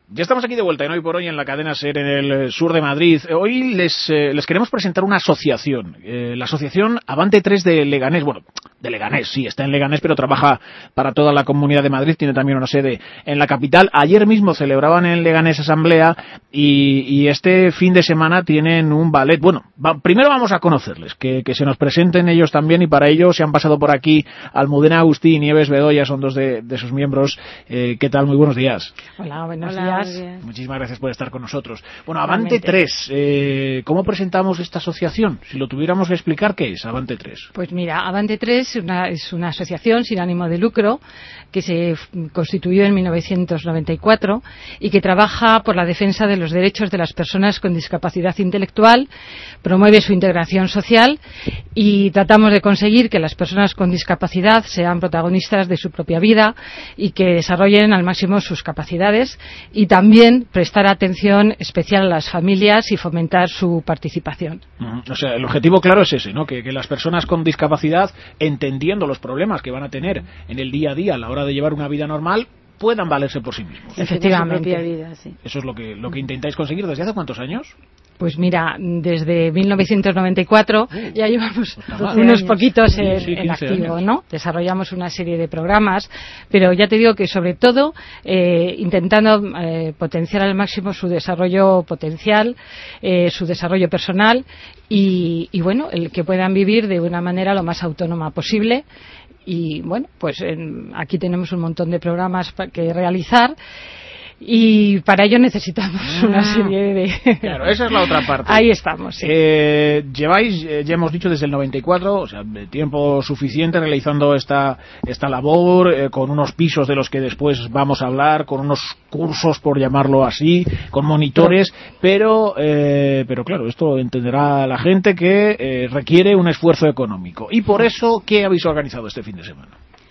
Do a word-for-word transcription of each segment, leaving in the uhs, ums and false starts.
Ya estamos aquí de vuelta en Hoy por Hoy en la cadena SER en el sur de Madrid. Hoy les, eh, les queremos presentar una asociación, eh, la asociación Avante tres de Leganés. Bueno, de Leganés, sí, está en Leganés, pero trabaja para toda la Comunidad de Madrid, tiene también una sede en la capital. Ayer mismo celebraban en Leganés asamblea y, y este fin de semana tienen un ballet. Bueno, va, primero vamos a conocerles, que, que se nos presenten ellos también, y para ello se han pasado por aquí Almudena Agustí y Nieves Bedoya, son dos de, de sus miembros. Eh, ¿Qué tal? Muy buenos días. Hola, buenos Hola, días. Muchísimas gracias por estar con nosotros. Bueno, Avante tres, eh, ¿cómo presentamos esta asociación? Si lo tuviéramos que explicar, ¿qué es Avante tres? Pues mira, Avante tres una, es una asociación sin ánimo de lucro que se constituyó en mil novecientos noventa y cuatro y que trabaja por la defensa de los derechos de las personas con discapacidad intelectual, promueve su integración social y tratamos de conseguir que las personas con discapacidad sean protagonistas de su propia vida y que desarrollen al máximo sus capacidades, y también prestar atención especial a las familias y fomentar su participación. Uh-huh. O sea, el objetivo claro es ese, ¿no? Que, que las personas con discapacidad, entendiendo los problemas que van a tener en el día a día a la hora de llevar una vida normal, puedan valerse por sí mismos. Efectivamente. Su propia vida, sí. Eso es lo que, lo que intentáis conseguir. ¿Desde hace cuántos años? Pues mira, desde mil novecientos noventa y cuatro uh, ya llevamos pues unos años. poquitos en, sí, sí, en activo, años. ¿no? Desarrollamos una serie de programas, pero ya te digo que sobre todo eh, intentando eh, potenciar al máximo su desarrollo potencial, eh, su desarrollo personal y, y bueno, el que puedan vivir de una manera lo más autónoma posible. Y bueno, pues en, aquí tenemos un montón de programas que realizar. Y para ello necesitamos ah, una serie de... Claro, esa es la otra parte. Ahí estamos, sí. Eh, lleváis, eh, ya hemos dicho, desde el noventa y cuatro, o sea, tiempo suficiente realizando esta esta labor, eh, con unos pisos de los que después vamos a hablar, con unos cursos, por llamarlo así, con monitores, pero eh, pero claro, esto entenderá la gente que eh, requiere un esfuerzo económico. Y por eso, ¿qué habéis organizado este fin de semana?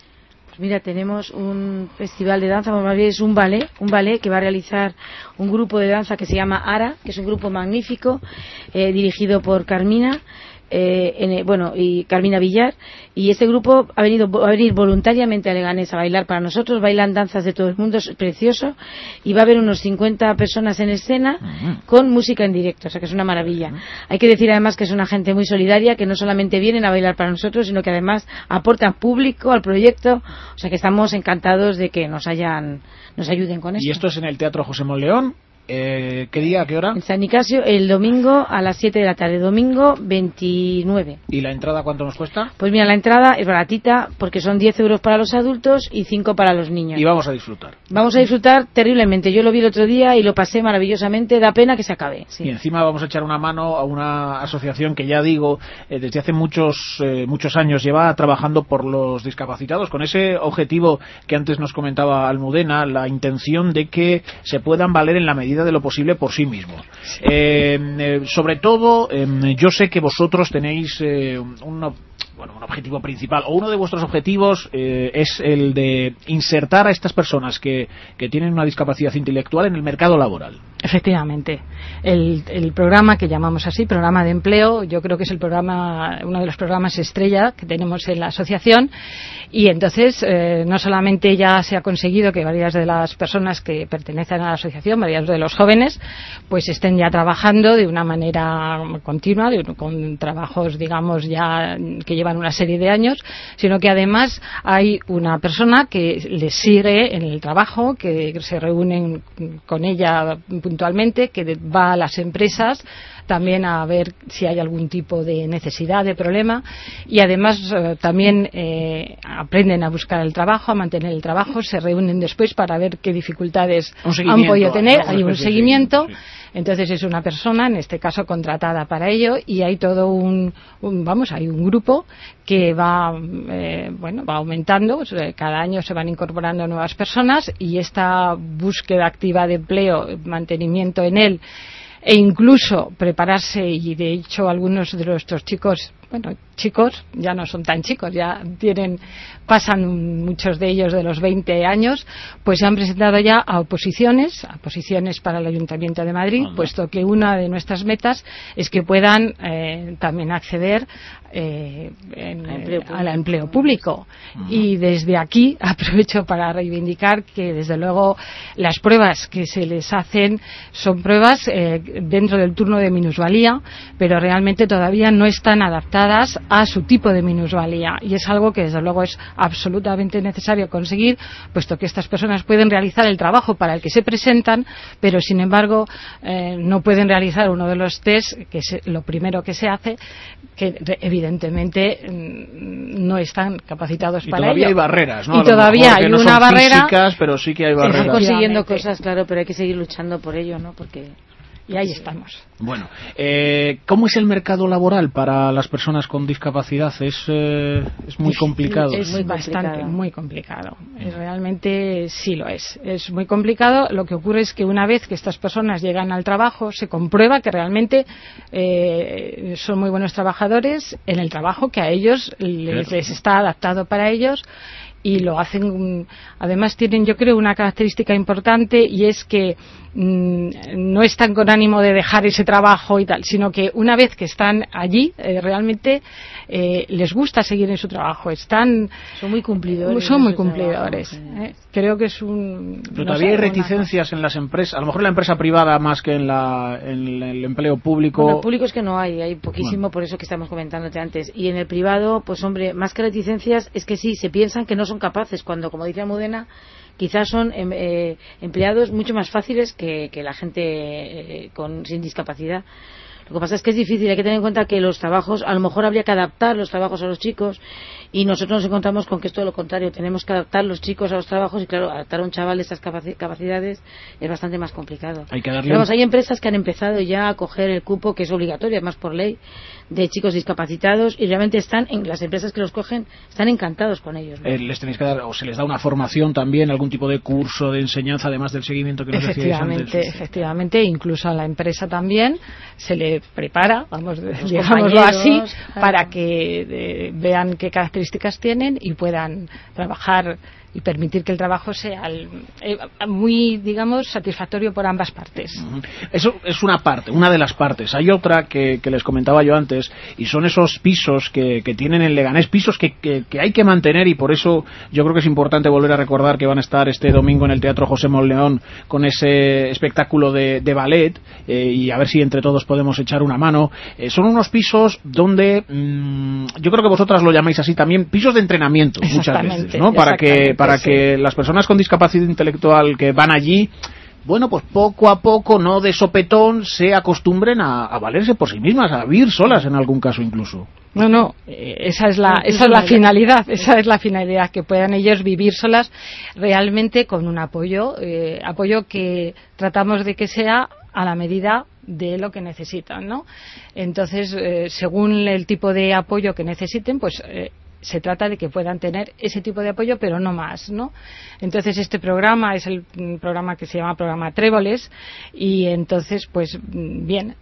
Mira, tenemos un festival de danza, más bien es un ballet, un ballet que va a realizar un grupo de danza que se llama ARA, que es un grupo magnífico, eh, dirigido por Carmina, eh, en, bueno, y Carmina Villar, y este grupo ha venido a venir voluntariamente a Leganés a bailar para nosotros. Bailan danzas de todo el mundo, es precioso, y va a haber unos cincuenta personas en escena uh-huh. con música en directo, o sea que es una maravilla. Uh-huh. Hay que decir además que es una gente muy solidaria, que no solamente vienen a bailar para nosotros, sino que además aportan público al proyecto, o sea que estamos encantados de que nos hayan nos ayuden con esto. ¿Y esto es en el Teatro José Monleón? Eh, ¿Qué día, a qué hora? En San Nicasio, el domingo a las siete de la tarde, domingo veintinueve. ¿Y la entrada cuánto nos cuesta? Pues mira, la entrada es baratita porque son diez euros para los adultos y cinco para los niños. Y vamos a disfrutar. Vamos a disfrutar terriblemente. Yo lo vi el otro día y lo pasé maravillosamente. Da pena que se acabe. Sí. Y encima vamos a echar una mano a una asociación que, ya digo, eh, desde hace muchos eh, muchos años lleva trabajando por los discapacitados, con ese objetivo que antes nos comentaba Almudena, la intención de que se puedan valer en la medida de lo posible por sí mismos. Eh, eh, sobre todo, eh, yo sé que vosotros tenéis eh, un, bueno, un objetivo principal, o uno de vuestros objetivos eh, es el de insertar a estas personas que, que tienen una discapacidad intelectual en el mercado laboral. Efectivamente. El, el programa que llamamos así, programa de empleo, yo creo que es el programa, uno de los programas estrella que tenemos en la asociación, y entonces eh, no solamente ya se ha conseguido que varias de las personas que pertenecen a la asociación, varios de los jóvenes, pues estén ya trabajando de una manera continua, de, con trabajos, digamos, ya que llevan una serie de años, sino que además hay una persona que les sigue en el trabajo, que se reúnen con ella puntualmente, que va a las empresas también a ver si hay algún tipo de necesidad, de problema, y además eh, también eh, aprenden a buscar el trabajo, a mantener el trabajo, se reúnen después para ver qué dificultades han podido tener, ¿no? Hay un seguimiento, sí. Entonces es una persona, en este caso contratada para ello, y hay todo un, un vamos, hay un grupo que va, eh, bueno, va aumentando, o sea, cada año se van incorporando nuevas personas, y esta búsqueda activa de empleo, mantenimiento en él, e incluso prepararse, y de hecho algunos de nuestros chicos bueno, chicos, ya no son tan chicos, ya tienen, pasan muchos de ellos de los veinte años, pues se han presentado ya a oposiciones, a oposiciones para el Ayuntamiento de Madrid, uh-huh. puesto que una de nuestras metas es que puedan eh, también acceder eh, en, empleo al empleo público. Uh-huh. Y desde aquí aprovecho para reivindicar que, desde luego, las pruebas que se les hacen son pruebas eh, dentro del turno de minusvalía, pero realmente todavía no están adaptadas a su tipo de minusvalía, y es algo que desde luego es absolutamente necesario conseguir, puesto que estas personas pueden realizar el trabajo para el que se presentan, pero sin embargo eh, no pueden realizar uno de los test, que es lo primero que se hace, que evidentemente no están capacitados y para todavía ello. hay barreras, ¿no? Y todavía hay no una son barrera físicas, pero sí que hay barreras. Están consiguiendo cosas, claro, pero hay que seguir luchando por ello, ¿no? Porque y ahí estamos. Bueno, eh, ¿cómo es el mercado laboral para las personas con discapacidad? Es, eh, es muy complicado. Es muy bastante, complicado. muy complicado. Realmente sí lo es. Es muy complicado. Lo que ocurre es que una vez que estas personas llegan al trabajo, se comprueba que realmente eh, son muy buenos trabajadores en el trabajo que a ellos les, les está adaptado para ellos. Y lo hacen, además tienen, yo creo, una característica importante, y es que mmm, no están con ánimo de dejar ese trabajo y tal, sino que una vez que están allí, eh, realmente eh, les gusta seguir en su trabajo. Están son muy cumplidores. Son muy cumplidores. Eh. Creo que es un. Pero todavía no sé, hay reticencias en las empresas, a lo mejor en la empresa privada más que en, la, en el empleo público. Bueno, el público es que no hay, hay poquísimo, bueno. Por eso que estamos comentándote antes. Y en el privado, pues hombre, más que reticencias, es que sí, se piensan que no son capaces, cuando, como dice Almudena, quizás son eh, empleados mucho más fáciles que, que la gente eh, con, sin discapacidad. Lo que pasa es que es difícil, hay que tener en cuenta que los trabajos, a lo mejor habría que adaptar los trabajos a los chicos, y nosotros nos encontramos con que es todo lo contrario, tenemos que adaptar los chicos a los trabajos, y claro, adaptar a un chaval de estas capacidades es bastante más complicado. Hay que darle Pero, vamos, hay empresas que han empezado ya a coger el cupo, que es obligatorio, además por ley, de chicos discapacitados, y realmente están, en las empresas que los cogen, están encantados con ellos, ¿no? Eh, les tenéis que dar, o se les da una formación también, algún tipo de curso de enseñanza, además del seguimiento que nos decíais antes. Efectivamente, efectivamente, incluso a la empresa también se le prepara, vamos, digámoslo así, claro, para que eh, vean qué características tienen y puedan trabajar y permitir que el trabajo sea el, eh, muy, digamos, satisfactorio por ambas partes. Eso es una parte, una de las partes. Hay otra que, que les comentaba yo antes, y son esos pisos que, que tienen en Leganés, pisos que, que, que hay que mantener, y por eso yo creo que es importante volver a recordar que van a estar este domingo en el Teatro José Monleón con ese espectáculo de, de ballet, eh, y a ver si entre todos podemos echar una mano. Eh, son unos pisos donde, mmm, yo creo que vosotras lo llamáis así también, pisos de entrenamiento muchas veces, ¿no? Para que para sí. que las personas con discapacidad intelectual que van allí, bueno, pues poco a poco, no de sopetón, se acostumbren a, a valerse por sí mismas, a vivir solas en algún caso incluso. No, no, eh, esa es la, esa es la finalidad, esa es la finalidad, que puedan ellos vivir solas realmente con un apoyo, eh, apoyo que tratamos de que sea a la medida de lo que necesitan, ¿no? Entonces, eh, según el tipo de apoyo que necesiten, pues eh, se trata de que puedan tener ese tipo de apoyo, pero no más, ¿no? Entonces, este programa es el programa que se llama Programa Tréboles, y entonces, pues bien,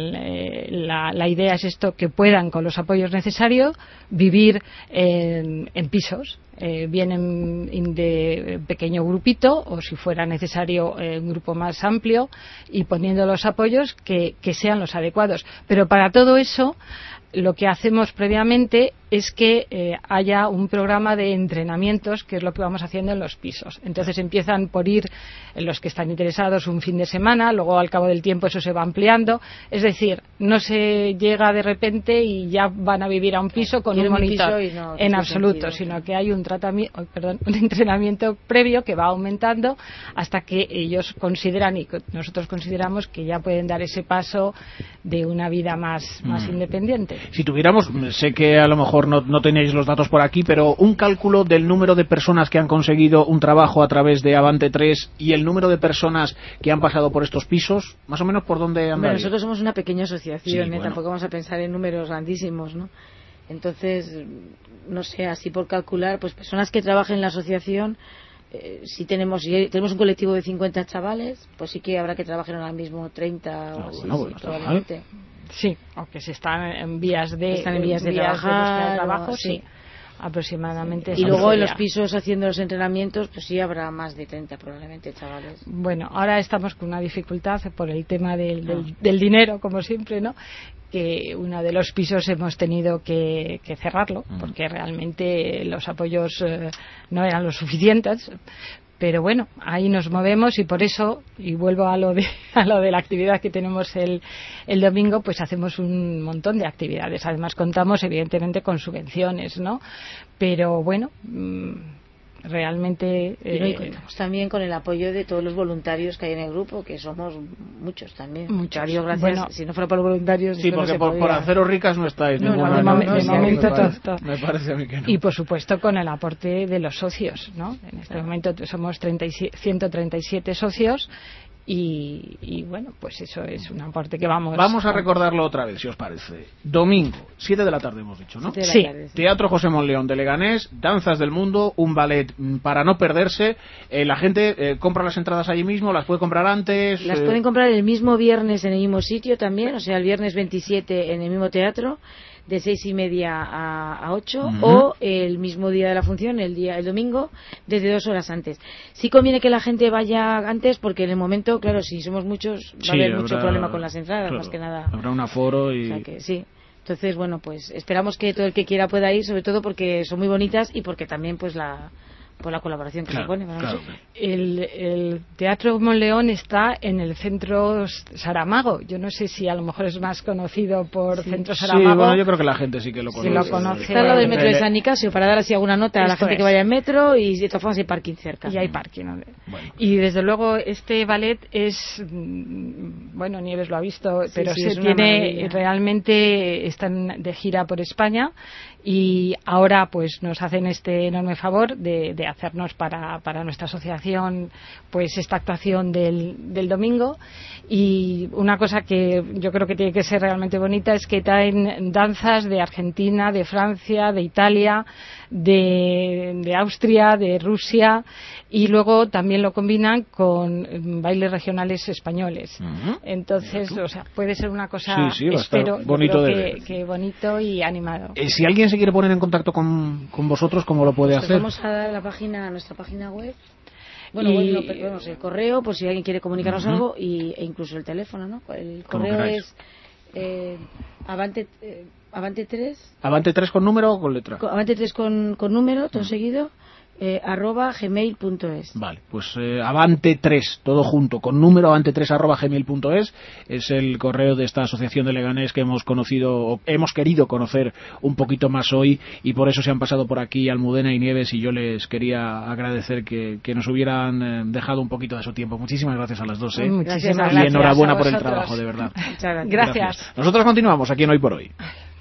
la, la idea es esto, que puedan, con los apoyos necesarios, vivir en, en pisos, eh, bien en, de pequeño grupito, o si fuera necesario eh, un grupo más amplio, y poniendo los apoyos que, que sean los adecuados. Pero para todo eso, lo que hacemos previamente es que eh, haya un programa de entrenamientos, que es lo que vamos haciendo en los pisos. Entonces empiezan por ir en los que están interesados un fin de semana, luego al cabo del tiempo eso se va ampliando. Es decir, no se llega de repente y ya van a vivir a un piso con un monitor, no, en absoluto, sentido, sino que hay un tratamiento, perdón, un entrenamiento previo que va aumentando hasta que ellos consideran, y nosotros consideramos, que ya pueden dar ese paso de una vida más, más mm. independiente. Si tuviéramos, sé que a lo mejor no, no tenéis los datos por aquí, pero un cálculo del número de personas que han conseguido un trabajo a través de Avante tres y el número de personas que han pasado por estos pisos, más o menos por dónde andan. Bueno, nosotros somos una pequeña asociación, sí, ¿eh? Bueno. Tampoco vamos a pensar en números grandísimos, ¿no? Entonces, no sé, así por calcular, pues personas que trabajen en la asociación, eh, si tenemos si tenemos un colectivo de cincuenta chavales, pues sí que habrá que trabajar ahora mismo treinta o no, así, bueno, sí, bueno, probablemente. Sí, o que se están en vías de, están en vías de, vías trabajar, de trabajo, o, sí. sí. Aproximadamente. Y luego en los pisos haciendo los entrenamientos, pues sí habrá más de treinta probablemente, chavales. Bueno, ahora estamos con una dificultad por el tema del, del, ah. del dinero, como siempre, ¿no? Que uno de los pisos hemos tenido que, que cerrarlo, mm. porque realmente los apoyos eh, no eran lo suficientes. Pero bueno, ahí nos movemos y por eso, y vuelvo a lo de, a lo de la actividad que tenemos el, el domingo, pues hacemos un montón de actividades. Además contamos evidentemente con subvenciones, ¿no? Pero bueno, mmm, realmente... Eh, y no, y contamos también con el apoyo de todos los voluntarios que hay en el grupo, que somos muchos también. Muchos. Darío, gracias. Bueno, si no fuera por los voluntarios... Sí, porque no por, por haceros ricas no estáis. No, ninguna, no, de, no, momen, no, de no, momento me parece, todo. Me parece a mí que no. Y por supuesto con el aporte de los socios, ¿no? En este claro. momento somos treinta y siete, ciento treinta y siete socios. Y, y bueno, pues eso es un aporte que vamos... Vamos a recordarlo otra vez, si os parece. Domingo, siete de la tarde hemos dicho, ¿no? Sí. Tarde, sí. Teatro José Monleón de Leganés, Danzas del Mundo, un ballet para no perderse. Eh, la gente eh, compra las entradas allí mismo, las puede comprar antes... Las eh... pueden comprar el mismo viernes en el mismo sitio también, o sea, el viernes veintisiete en el mismo teatro, de seis y media a, a ocho, uh-huh. o el mismo día de la función, el día el domingo, desde dos horas antes. Sí conviene que la gente vaya antes, porque en el momento, claro, si somos muchos, va sí, a haber habrá, mucho problema con las entradas, claro, más que nada. Habrá un aforo y... O sea que, sí. Entonces, bueno, pues esperamos que todo el que quiera pueda ir, sobre todo porque son muy bonitas y porque también, pues, la... por la colaboración que claro, se pone. ¿No? Claro. El, el Teatro Monleón está en el Centro Saramago. Yo no sé si a lo mejor es más conocido por sí. Centro Saramago. Sí, bueno, yo creo que la gente sí que lo conoce. Sí lo conoce. Está al lado del metro de San Nicasio, para dar así alguna nota a la gente es. que vaya en metro, y de todas formas hay parking cerca. Y hay parking. ¿no? Bueno. Y desde luego este ballet es, bueno, Nieves lo ha visto, sí, pero sí, se tiene, realmente están de gira por España. Y ahora pues nos hacen este enorme favor de, de hacernos para, para nuestra asociación pues esta actuación del, del domingo. Y una cosa que yo creo que tiene que ser realmente bonita es que traen danzas de Argentina, de Francia, de Italia, de, de Austria, de Rusia, y luego también lo combinan con bailes regionales españoles. Uh-huh. Entonces, o sea, puede ser una cosa, sí, sí, espero, bonito de que, ver. que bonito y animado. Eh, si alguien se quiere poner en contacto con, con vosotros, ¿cómo lo puede pues hacer? Vamos a dar la página, nuestra página web. Bueno, y... bueno, perdón, el correo, por si alguien quiere comunicarnos uh-huh. algo, y, e incluso el teléfono, ¿no? El correo es eh, avante, eh, avante tres. ¿Avante tres con número o con letra? Con, avante tres con, con número, todo uh-huh. seguido. Eh, arroba gmail punto es. Vale, pues eh, avante tres, todo junto, con número avante tres arroba gmail punto es, es el correo de esta asociación de Leganés que hemos conocido, hemos querido conocer un poquito más hoy, y por eso se han pasado por aquí Almudena y Nieves, y yo les quería agradecer que, que nos hubieran eh, dejado un poquito de su tiempo. Muchísimas gracias a las dos, ¿eh? Muchísimas y gracias. enhorabuena por el trabajo, de verdad. Muchas gracias. Gracias. Nosotros continuamos aquí en Hoy por Hoy.